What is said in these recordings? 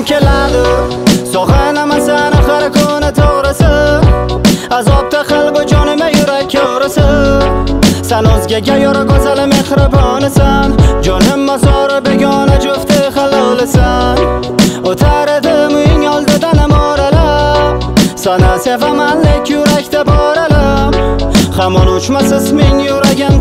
keladi. Sog'inaman har kuni to'g'risi, azobda qalbi jonima yurak ko'risi. Sen o'zgaga yora go'zal mehribonisan, jonim mazori begona jufti halolisan. O'tar edim uying oldidan mo'ralab, sana sevaman lek yurakda boralam. Hamon uchmas isming yuragim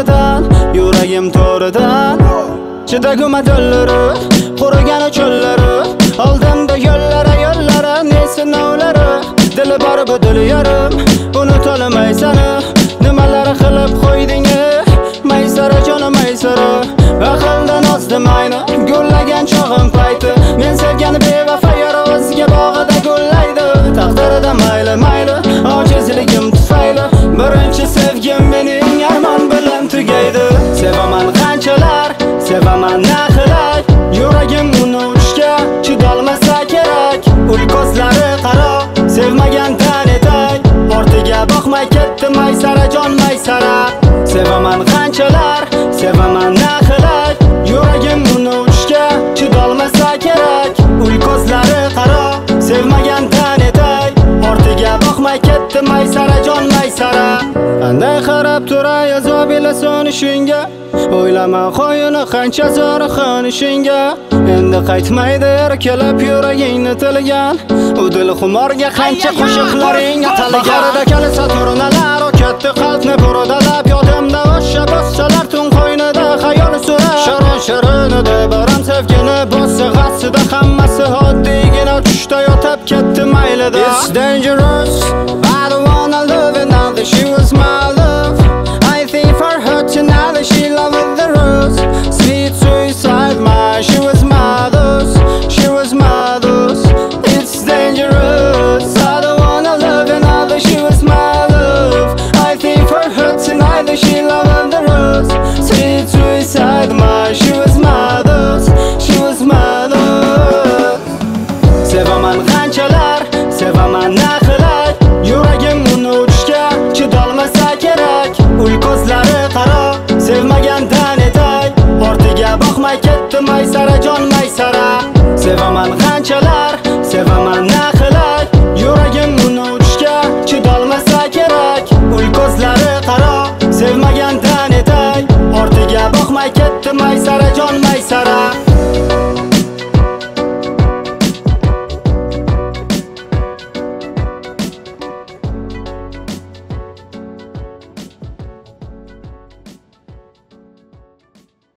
to'ridan. Chidaguma dollari, qurigan cho'llari, oldimda yo'llari, nesi novlari. Dili bor bu dil yarim, unutolmay seni. Nimalar qilib qo'yding, maysara jonim maysara. Aqldan ozdim ayni, gullagan chog'im payti. Men sevgan bevafa yara o'zga bog'ida gullaydi. Taqdirida mayli, ojizligim tufayli. Birinchi sevgim mening armon bilan tugaydi. Sevaman qanchalar, sevaman naqilak. Yuragim uni uchga chidolmasa kerak. Ul ko'zlari qaro, sevmagan tan etay. Ortiga boqmay ketdi maysara jon maysara. Sevaman qanchalar, sevaman naqilak. Yuragim uni uchga chidolmasa kerak. Ul ko'zlari qaro, sevmagan tan etay. Ortiga boqmay ketdi maysara jon maysara. Qanday qarab turay azob ila sonishingga, o'ylama qo'yini qancha zo'r xonishingga. Endi qaytmaydi erkalab yuragingni tilgan, u dil xumorga qancha qo'shiqlaring atalgan. Bahorda kelsa turnalar, o ketdi qalbni buradalab. Yodimda o'sha bossalar tun qo'ynida xayol surar. Shirin edi baram sevgini bossa g'assida, hammasi oddiygina tushda yotib ketdi maylida. It's dangerous